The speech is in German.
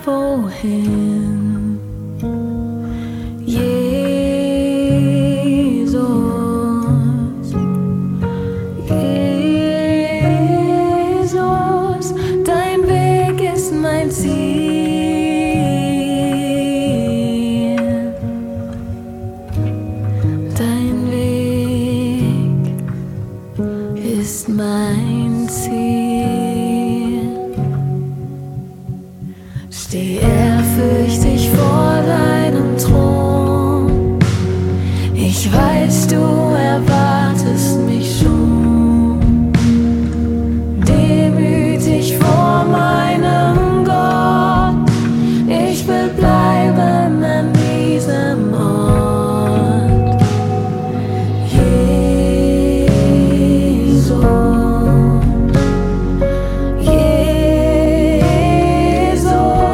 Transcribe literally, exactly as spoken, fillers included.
wohin. Jesus, Jesus, dein Weg ist mein Ziel. Dein Weg ist mein Ziel. Steh ehrfürchtig vor deinem Thron. Ich weiß, du erwartest